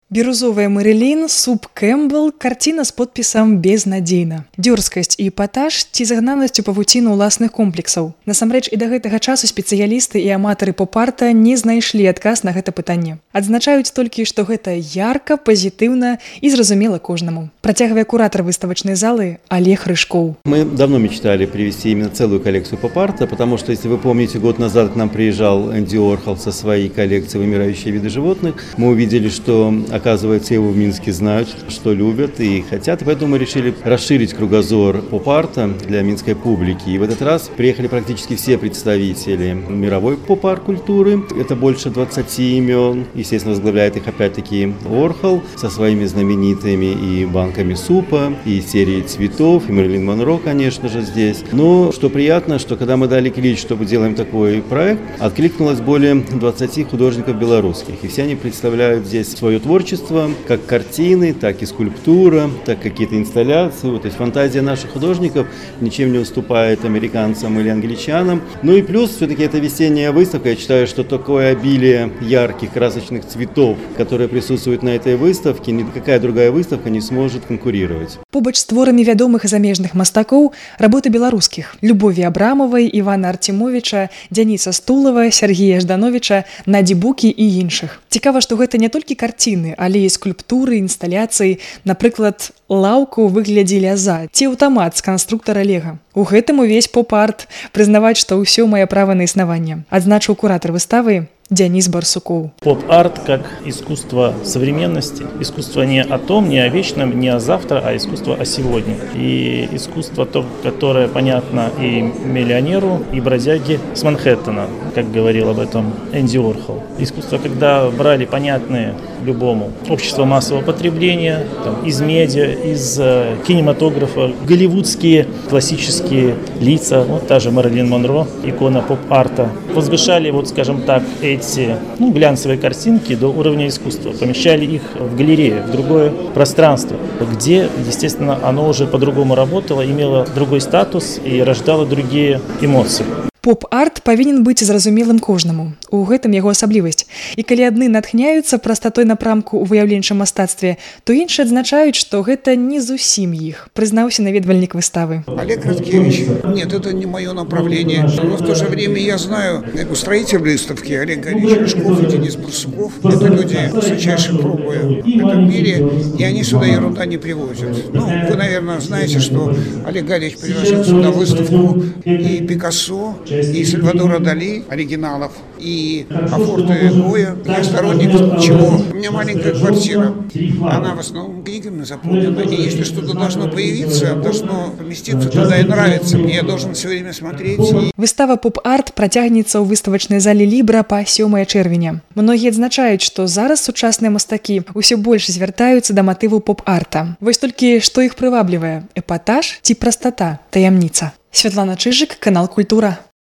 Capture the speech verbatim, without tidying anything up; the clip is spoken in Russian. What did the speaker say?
Бирюзовая Мэрилин, суп Кэмпбелл, картина с подписом «Безнадзейна». Дзёрзкасць і эпатаж ці загнанасць у павуціну ўласных комплексаў. Насамрэч, і да гэтага часу спецыялісты і аматары поп-арта не знайшлі адказ на гэта пытанне. Адзначаюць толькі, што гэта ярка, пазітыўна і зразумела кожнаму. Працягвае куратор выставачнай залы Олег Рыжков. Мы давно мечтали привести именно целую коллекцию поп-арта, потому что, если вы помните, год назад к нам приезжал Энди Уорхол со своей коллекцией «Вымирающие виды животных», мы увидели, что оказывается, его в Минске знают, что любят и хотят. Поэтому мы решили расширить кругозор поп-арта для минской публики. И в этот раз приехали практически все представители мировой поп-арт-культуры. Это больше двадцати имен. Естественно, возглавляет их опять-таки Уорхол со своими знаменитыми и банками супа, и серией цветов, и Мэрилин Монро, конечно же, здесь. Но что приятно, что когда мы дали клич, что мы делаем такой проект, откликнулось более двадцати художников белорусских. И все они представляют здесь свое творчество, как картины, так и скульптура, так какие-то инсталляции. Вот, то есть фантазия наших художников ничем не уступает американцам или англичанам. Ну и плюс, все-таки это весенняя выставка. Я считаю, что такое обилие ярких, красочных цветов, которые присутствуют на этой выставке, никакая другая выставка не сможет конкурировать. Побач з творамі вядомых і замежных мастакоў работы беларускіх: Любові Абрамавай, Івана Артемовича, Дзяніса Стулава, Сергія Ждановича, Наді Букі і іншых. Цікава, што гэта не толькі карціны, але і скульптуры, інсталяцыі, напрыклад, лаўка ў выглядзе ляза ці аўтамат з канструктара Лего. У гэтым увесь поп-арт, прызнаваць, што ўсё мае права на існаванне, адзначыў куратор выставы Денис Барсуков. Поп-арт как искусство современности. Искусство не о том, не о вечном, не о завтра, а искусство о сегодня. И искусство, то, которое понятно и миллионеру, и бродяге с Манхэттена, как говорил об этом Энди Уорхол. Искусство, когда брали понятные любому общество массового потребления, там, из медиа, из э, кинематографа, голливудские классические лица, вот та же Мэрилин Монро, икона поп-арта, возвышали, вот скажем так, эти ну, глянцевые картинки до уровня искусства, помещали их в галерее, в другое пространство, где, естественно, оно уже по-другому работало, имело другой статус и рождало другие эмоции. Поп-арт павінен быць зразумелым кожнаму. У гэтым яго асаблівасць. І калі адны натхняюцца прастатой напрамку ў выяўленчым мастацтве, то іншыя адзначаюць, што гэта не зусім іх, прызнаўся наведвальнік выставы. Олег Радкевич. Нет, это не мое направление. Но в то же время я знаю устроитель выставки Олег Рыжков и Денис Барсуков. Это люди высочайшей пробы в этом мире, и они сюда ерунда не привозят. Ну, вы, наверное, знаете, что Олег Галич привозил сюда выставку и Пикассо, и Сальвадора Дали, оригиналов, и Афорта Гоя. Я сторонник чего? У меня маленькая квартира, она в основном книгами заполнена, и если что-то должно появиться, должно поместиться туда и нравится мне, я должен все время смотреть. И... Выстава поп-арт працягнецца ў выставачнай зале Лібра па сёмае чэрвеня. Многія адзначаюць, што зараз сучасныя мастакі ўсё больш звяртаюцца да матыву поп-арта. Вось толькі што іх прываблівае: эпатаж ці прастата, таямніца. Святлана Чыжык, канал Культура.